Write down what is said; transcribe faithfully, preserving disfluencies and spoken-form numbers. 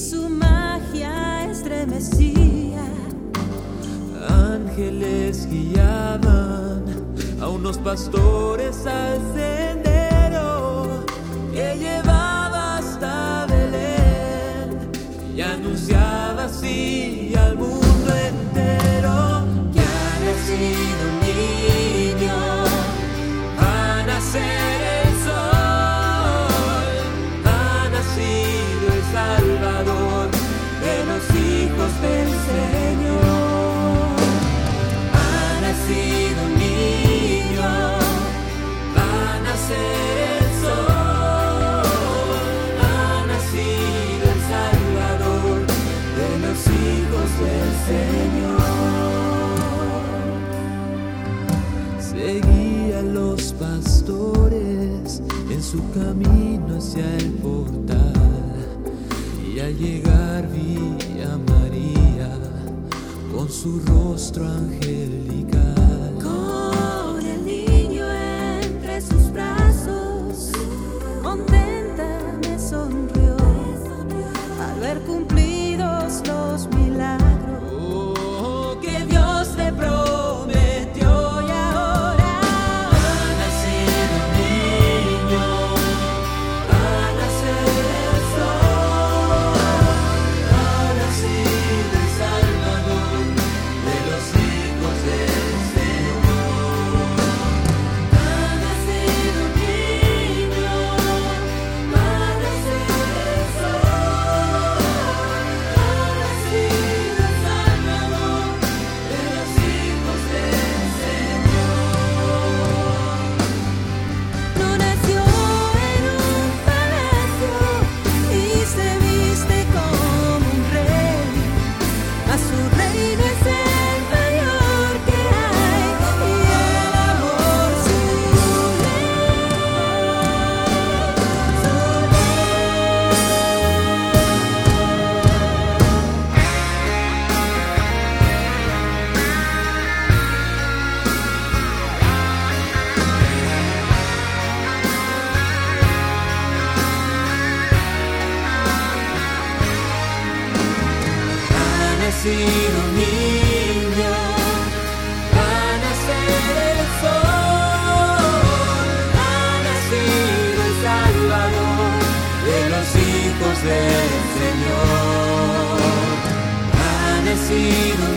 su magia estremecía. Ángeles guiaban a unos pastores al sendero que llevaba hasta Belén y anunciaba así al mundo entero que ha nacido un niño, va a nacer el sol, ha nacido el Salvador de los hijos del Señor. Ha nacido un niño, va a nacer el sol, ha nacido el Salvador de los hijos del Señor. Seguía a los pastores en su camino hacia el portal, y al llegar vi a María con su rostro angelical, Con el niño entre sus brazos, contenta me sonrió al ver cumplidos los milagros oh, que Dios le prometió. Y ahora ha nacido un niño, va a nacer el sol, ha nacido el Salvador de los hijos del Señor. Ha nacido un niño, va a nacer el sol, ha nacido el Salvador de los hijos del Señor. no nació en un palacio y se viste como un rey, mas su reino es el mayor que hay y el amor su ley, su Ha nacido un niño, va a nacer el sol, ha nacido el Salvador de los hijos del Señor. Ha nacido un